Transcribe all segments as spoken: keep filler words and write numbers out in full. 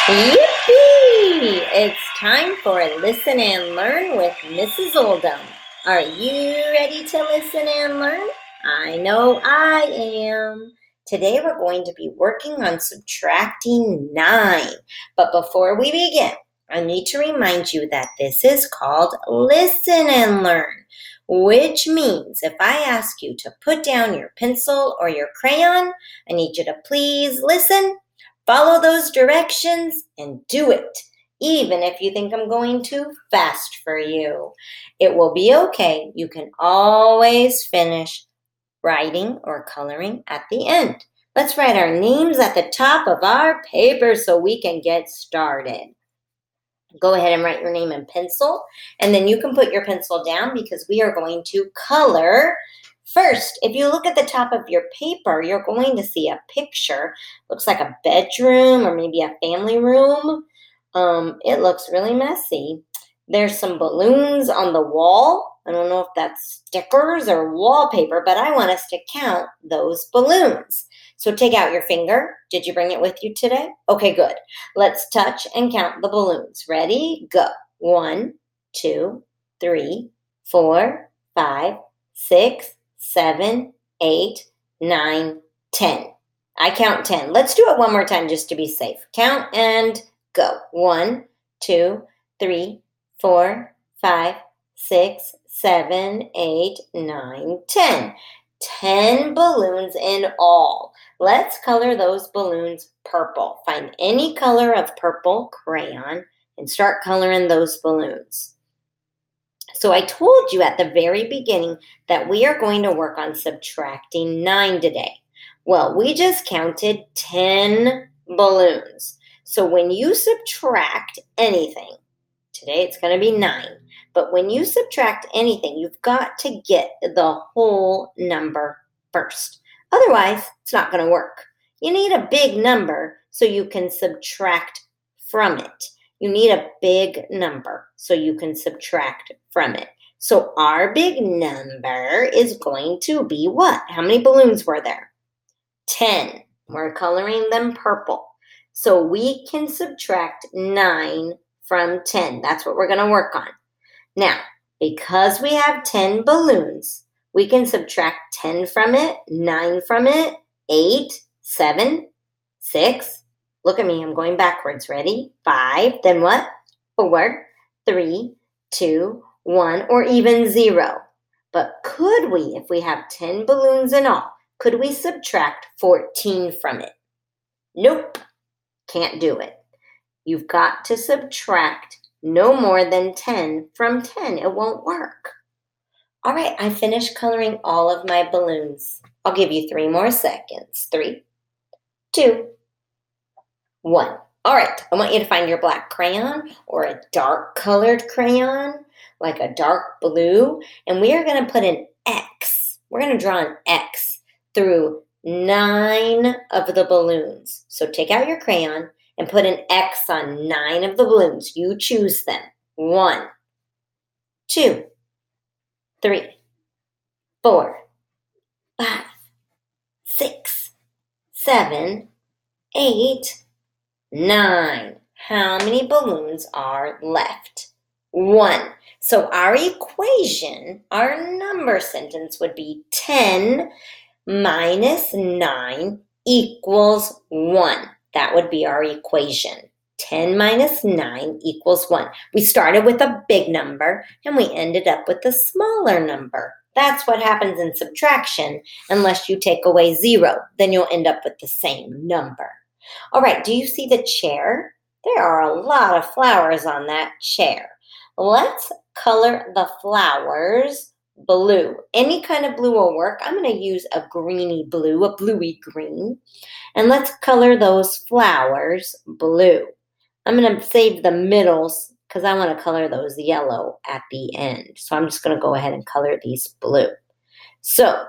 Yippee! It's time for Listen and Learn with Missus Oldham. Are you ready to listen and learn? I know I am. Today we're going to be working on subtracting nine. But before we begin, I need to remind you that this is called Listen and Learn, which means if I ask you to put down your pencil or your crayon, I need you to please listen. Follow those directions and do it, even if you think I'm going too fast for you. It will be okay. You can always finish writing or coloring at the end. Let's write our names at the top of our paper so we can get started. Go ahead and write your name in pencil, and then you can put your pencil down because we are going to color. First, if you look at the top of your paper, you're going to see a picture. Looks like a bedroom or maybe a family room. Um, it looks really messy. There's some balloons on the wall. I don't know if that's stickers or wallpaper, but I want us to count those balloons. So take out your finger. Did you bring it with you today? Okay, good. Let's touch and count the balloons. Ready? Go. One, two, three, four, five, six, seven, eight, nine, ten. I count ten. Let's do it one more time just to be safe. Count and go. One, two, three, four, five, six, seven, eight, nine, ten. Ten balloons in all. Let's color those balloons purple. Find any color of purple crayon and start coloring those balloons. So I told you at the very beginning that we are going to work on subtracting nine today. Well, we just counted ten balloons. So when you subtract anything, today it's going to be nine. But when you subtract anything, you've got to get the whole number first. Otherwise, it's not going to work. You need a big number so you can subtract from it. You need a big number so you can subtract from it. So our big number is going to be what? How many balloons were there? ten. We're coloring them purple. So we can subtract nine from ten. That's what we're going to work on. Now, because we have ten balloons, we can subtract ten from it, nine from it, eight, seven, six. Look at me, I'm going backwards. Ready? five, then what? four, three, two, one, or even zero. But could we, if we have ten balloons in all, could we subtract fourteen from it? Nope, can't do it. You've got to subtract no more than ten from ten. It won't work. All right, I finished coloring all of my balloons. I'll give you three more seconds. Three, two, one. All right, I want you to find your black crayon or a dark colored crayon, like a dark blue, and we are going to put an X. We're going to draw an X through nine of the balloons. So take out your crayon and put an X on nine of the balloons. You choose them. One, two, three, four, five, six, seven, eight, nine. How many balloons are left? One. So our equation, our number sentence would be ten minus nine equals one. That would be our equation. ten minus nine equals one. We started with a big number and we ended up with a smaller number. That's what happens in subtraction unless you take away zero. Then you'll end up with the same number. All right, do you see the chair? There are a lot of flowers on that chair. Let's color the flowers blue. Any kind of blue will work. I'm going to use a greeny blue, a bluey green. And let's color those flowers blue. I'm going to save the middles because I want to color those yellow at the end. So I'm just going to go ahead and color these blue. So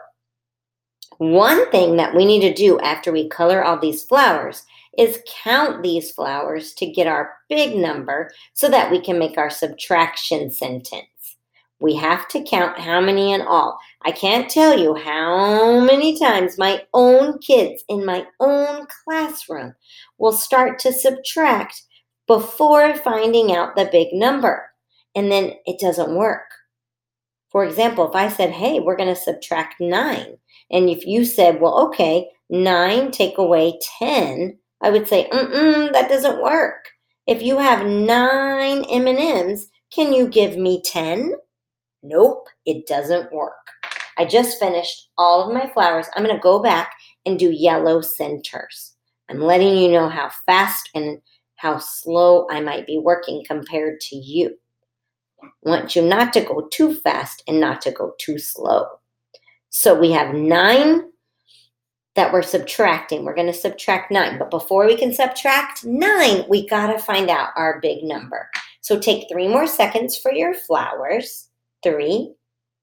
one thing that we need to do after we color all these flowers is count these flowers to get our big number so that we can make our subtraction sentence. We have to count how many in all. I can't tell you how many times my own kids in my own classroom will start to subtract before finding out the big number, and then it doesn't work. For example, if I said, hey, we're going to subtract nine, and if you said, well, okay, nine take away ten, I would say, mm-mm, that doesn't work. If you have nine M and M's, can you give me ten? Nope, it doesn't work. I just finished all of my flowers. I'm going to go back and do yellow centers. I'm letting you know how fast and how slow I might be working compared to you. I want you not to go too fast and not to go too slow. So we have nine that we're subtracting. We're going to subtract nine. But before we can subtract nine, we got to find out our big number. So take three more seconds for your flowers. Three,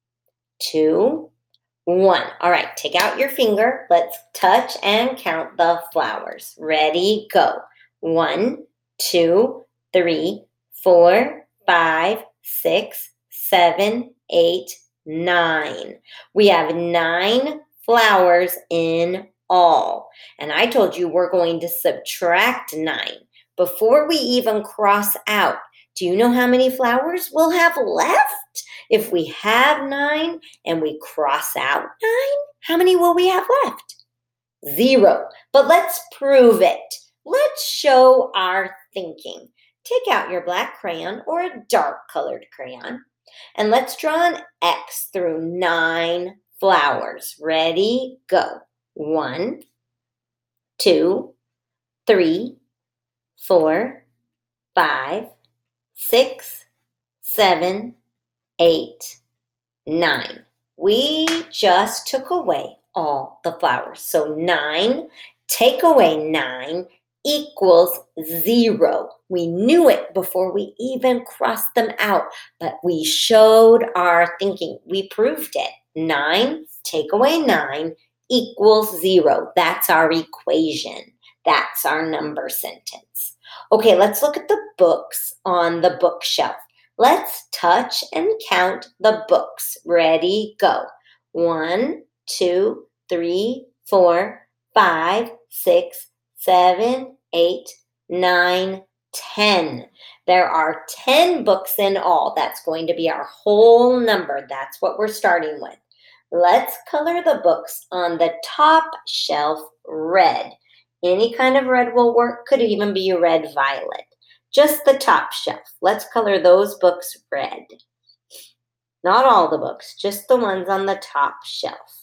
two, one. All right, take out your finger. Let's touch and count the flowers. Ready, go. One, two, three, four, five, six, seven, eight, nine. We have nine flowers in all. And I told you we're going to subtract nine before we even cross out. Do you know how many flowers we'll have left? If we have nine and we cross out nine, how many will we have left? Zero. But let's prove it. Let's show our thinking. Take out your black crayon or a dark colored crayon, and let's draw an X through nine flowers. Ready, go. One, two, three, four, five, six, seven, eight, nine. We just took away all the flowers. So nine, take away nine equals zero. We knew it before we even crossed them out, but we showed our thinking. We proved it. Nine, take away nine equals zero. That's our equation. That's our number sentence. Okay, let's look at the books on the bookshelf. Let's touch and count the books. Ready, go. One, two, three, four, five, six, seven, eight, nine, ten. There are ten books in all. That's going to be our whole number. That's what we're starting with. Let's color the books on the top shelf red. Any kind of red will work. Could even be a red violet. Just the top shelf. Let's color those books red. Not all the books, just the ones on the top shelf.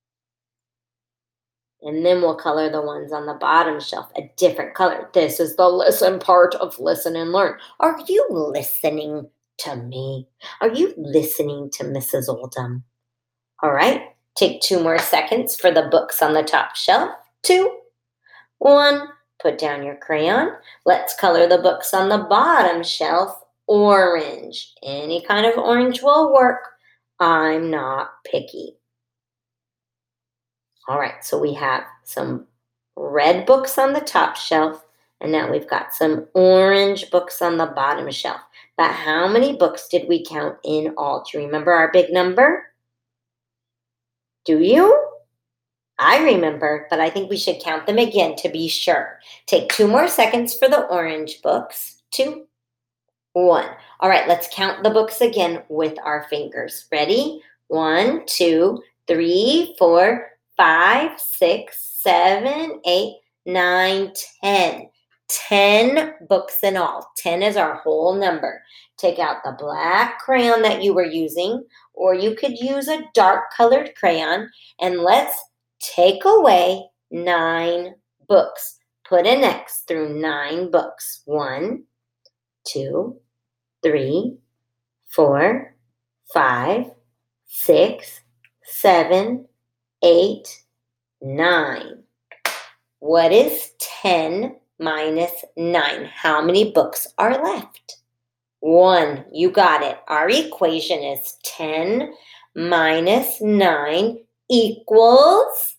And then we'll color the ones on the bottom shelf a different color. This is the listen part of Listen and Learn. Are you listening to me? Are you listening to Missus Oldham? All right, take two more seconds for the books on the top shelf. Two, one, put down your crayon. Let's color the books on the bottom shelf orange. Any kind of orange will work. I'm not picky. All right, so we have some red books on the top shelf, and now we've got some orange books on the bottom shelf. But how many books did we count in all? Do you remember our big number? Do you? I remember, but I think we should count them again to be sure. Take two more seconds for the orange books. Two, one. All right, let's count the books again with our fingers. Ready? One, two, three, four, five, six, seven, eight, nine, ten. Ten books in all. Ten is our whole number. Take out the black crayon that you were using, or you could use a dark colored crayon, and let's take away nine books. Put an X through nine books. One, two, three, four, five, six, seven, eight, nine. What is ten minus nine? How many books are left? One. You got it. Our equation is ten minus nine equals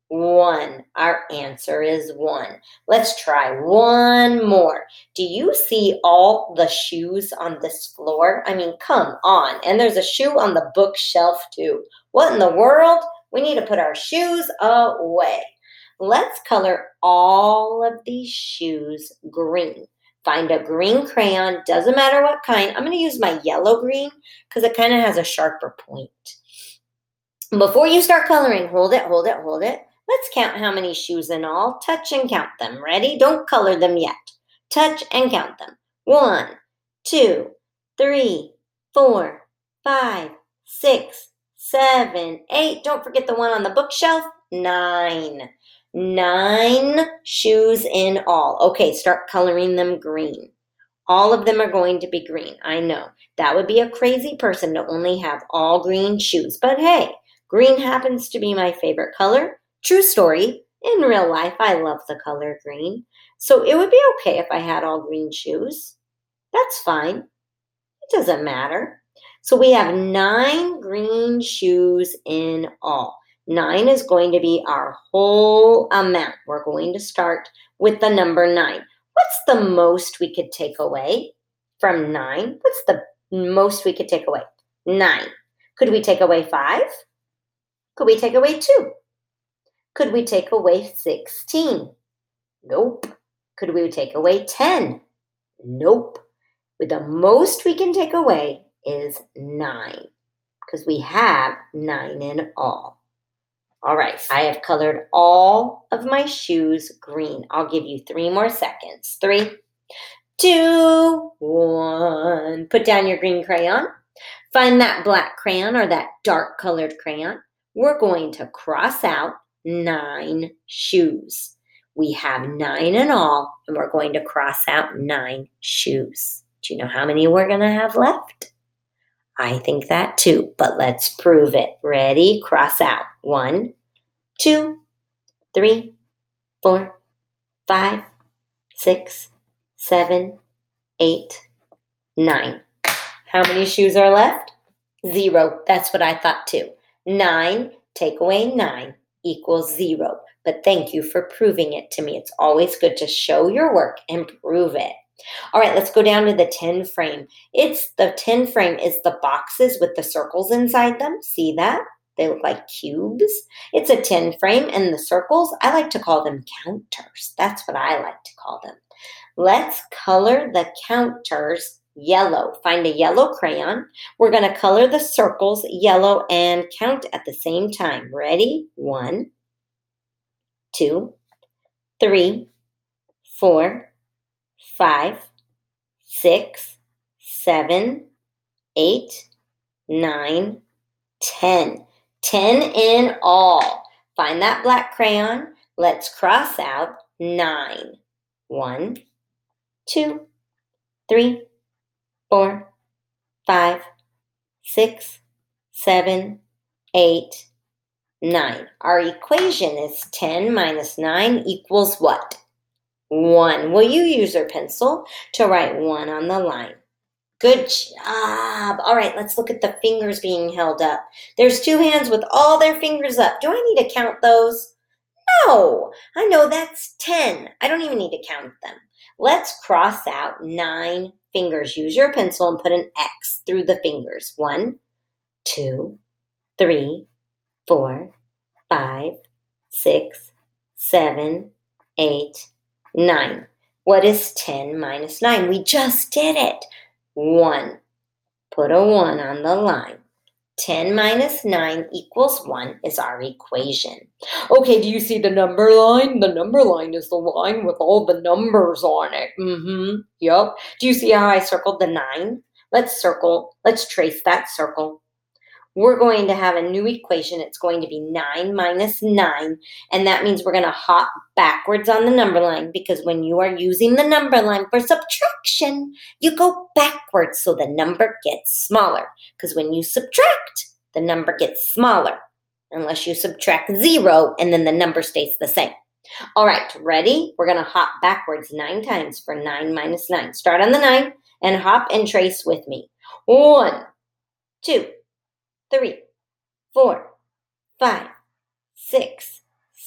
one. Our answer is one. Let's try one more. Do you see all the shoes on this floor? I mean, come on. And there's a shoe on the bookshelf too. What in the world? We need to put our shoes away. Let's color all of these shoes green. Find a green crayon, doesn't matter what kind. I'm going to use my yellow green because it kind of has a sharper point. Before you start coloring, hold it, hold it, hold it. Let's count how many shoes in all. Touch and count them. Ready? Don't color them yet. Touch and count them. One, two, three, four, five, six, seven, eight. Don't forget the one on the bookshelf. Nine. Nine shoes in all. Okay, start coloring them green. All of them are going to be green. I know. That would be a crazy person to only have all green shoes. But hey, green happens to be my favorite color. True story. In real life, I love the color green. So it would be okay if I had all green shoes. That's fine. It doesn't matter. So we have nine green shoes in all. Nine is going to be our whole amount. We're going to start with the number nine. What's the most we could take away from nine? What's the most we could take away? Nine. Could we take away five? Could we take away two? Could we take away sixteen? Nope. Could we take away ten? Nope. With the most we can take away is nine because we have nine in all. All right, I have colored all of my shoes green. I'll give you three more seconds. Three, two, one. Put down your green crayon. Find that black crayon or that dark colored crayon. We're going to cross out nine shoes. We have nine in all, and we're going to cross out nine shoes. Do you know how many we're going to have left? I think that too, but let's prove it. Ready? Cross out. One, two, three, four, five, six, seven, eight, nine. How many shoes are left? Zero. That's what I thought too. Nine, take away nine equals zero. But thank you for proving it to me. It's always good to show your work and prove it. All right, let's go down to the ten frame. It's the ten frame is the boxes with the circles inside them. See that? They look like cubes. It's a ten frame, and the circles, I like to call them counters. That's what I like to call them. Let's color the counters yellow. Find a yellow crayon. We're going to color the circles yellow and count at the same time. Ready? One, two, three, four, five, six, seven, eight, nine, ten. Ten in all. Find that black crayon. Let's cross out nine. One, two, three, four, five, six, seven, eight, nine. Our equation is ten minus nine equals what? one. Will you use your pencil to write one on the line? Good job. All right, let's look at the fingers being held up. There's two hands with all their fingers up. Do I need to count those? No, I know that's ten. I don't even need to count them. Let's cross out nine fingers. Use your pencil and put an X through the fingers. One, two, three, four, five, six, seven, eight, nine. What is ten minus nine? We just did it. one. Put a one on the line. ten minus nine equals one is our equation. Okay, do you see the number line? The number line is the line with all the numbers on it. Mm-hmm. Yep. Do you see how I circled the nine? Let's circle. Let's trace that circle. We're going to have a new equation. It's going to be nine minus nine, and that means we're going to hop backwards on the number line because when you are using the number line for subtraction, you go backwards so the number gets smaller because when you subtract, the number gets smaller unless you subtract zero and then the number stays the same. All right, ready? We're going to hop backwards nine times for nine minus nine. Start on the nine and hop and trace with me. One, two, three, four, five, six,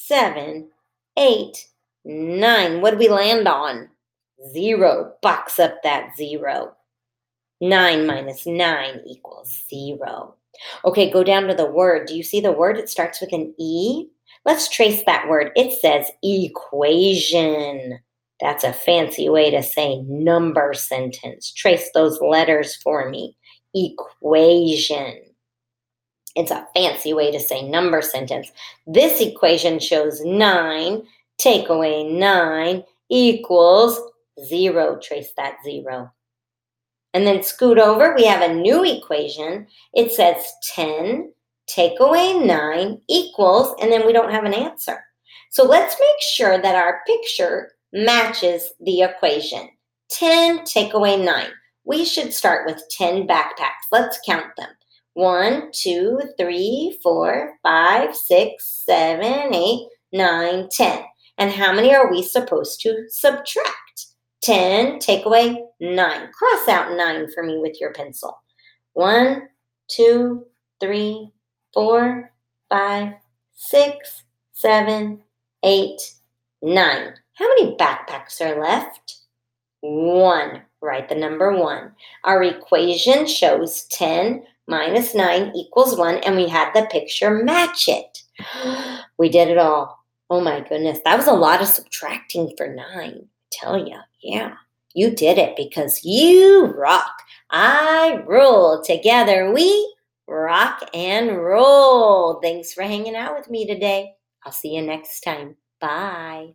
seven, eight, nine. What do we land on? Zero. Box up that zero. nine minus nine equals zero. Okay, go down to the word. Do you see the word? It starts with an E. Let's trace that word. It says equation. That's a fancy way to say number sentence. Trace those letters for me. Equation. It's a fancy way to say number sentence. This equation shows nine, take away nine equals zero. Trace that zero. And then scoot over, we have a new equation. It says ten, take away nine equals, and then we don't have an answer. So let's make sure that our picture matches the equation. ten, take away nine. We should start with ten backpacks. Let's count them. one, two, three, four, five, six, seven, eight, nine, ten. And how many are we supposed to subtract? ten, take away nine. Cross out nine for me with your pencil. one, two, three, four, five, six, seven, eight, nine. How many backpacks are left? One. Write the number one. Our equation shows ten minus nine equals one, and we had the picture match it. We did it all. Oh my goodness, that was a lot of subtracting for nine. Tell you, yeah, you did it because you rock. I rule. Together we rock and roll. Thanks for hanging out with me today. I'll see you next time. Bye.